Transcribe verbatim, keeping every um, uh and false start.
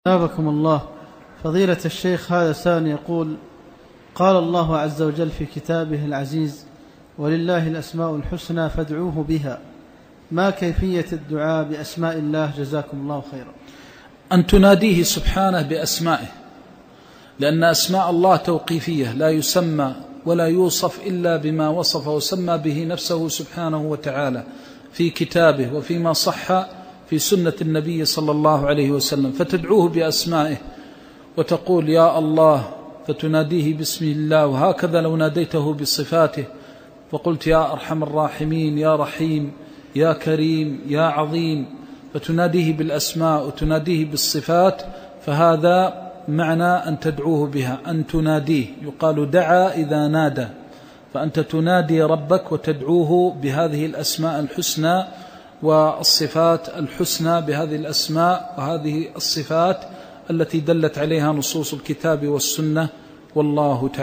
أثابكم الله. فضيلة الشيخ، هذا سائل يقول: قال الله عز وجل في كتابه العزيز: ولله الأسماء الحسنى فادعوه بها. ما كيفية الدعاء بأسماء الله؟ جزاكم الله خيرا. أن تناديه سبحانه بأسمائه، لأن أسماء الله توقيفية، لا يسمى ولا يوصف إلا بما وصف وسمى به نفسه سبحانه وتعالى في كتابه وفيما صح في سنة النبي صلى الله عليه وسلم. فتدعوه بأسمائه وتقول يا الله، فتناديه باسم الله. وهكذا لو ناديته بصفاته فقلت يا أرحم الراحمين، يا رحيم، يا كريم، يا عظيم، فتناديه بالأسماء وتناديه بالصفات، فهذا معنى أن تدعوه بها، أن تناديه. يقال دعا إذا نادى، فأنت تنادي ربك وتدعوه بهذه الأسماء الحسنى والصفات الحسنى، بهذه الأسماء وهذه الصفات التي دلت عليها نصوص الكتاب والسنة. والله تعالى